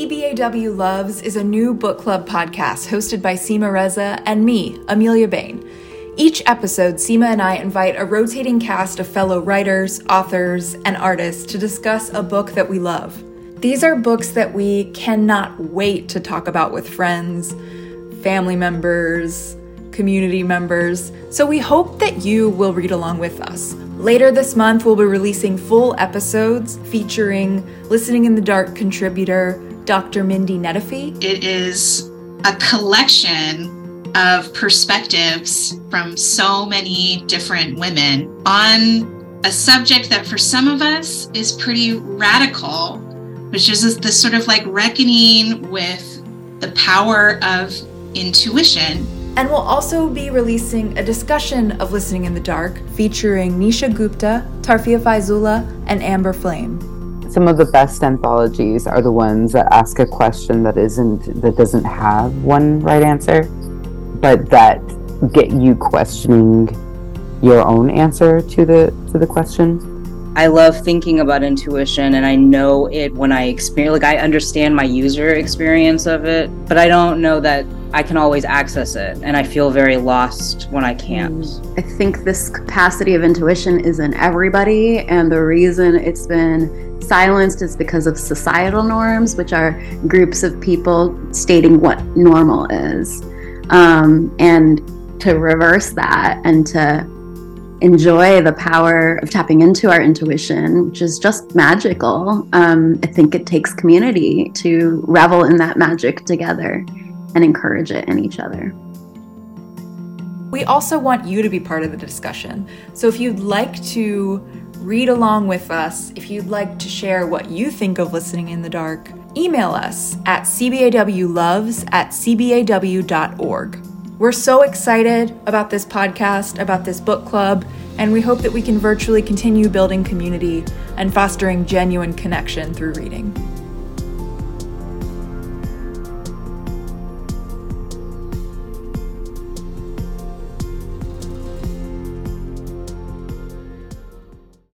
CBAW Loves is a new book club podcast hosted by Seema Reza and me, Amelia Bain. Each episode, Seema and I invite a rotating cast of fellow writers, authors, and artists to discuss a book that we love. These are books that we cannot wait to talk about with friends, family members, community members, so we hope that you will read along with us. Later this month, we'll be releasing full episodes featuring Listening in the Dark contributor Dr. Mindy Nettifee. It is a collection of perspectives from so many different women on a subject that for some of us is pretty radical, which is this sort of like reckoning with the power of intuition. And we'll also be releasing a discussion of Listening in the Dark featuring Nisha Gupta, Tarfia Faizullah, and Amber Flame. Some of the best anthologies are the ones that ask a question that doesn't have one right answer, but that get you questioning your own answer to the question. I love thinking about intuition, and I know it when I experience, like I understand my user experience of it, but I don't know that I can always access it, and I feel very lost when I can't. I think this capacity of intuition is in everybody, and the reason it's been silenced is because of societal norms, which are groups of people stating what normal is. And to reverse that and to enjoy the power of tapping into our intuition, which is just magical. I think it takes community to revel in that magic together and encourage it in each other. We also want you to be part of the discussion. So if you'd like to read along with us, if you'd like to share what you think of Listening in the Dark, email us at cbawloves@cbaw.org. We're so excited about this podcast, about this book club, and we hope that we can virtually continue building community and fostering genuine connection through reading.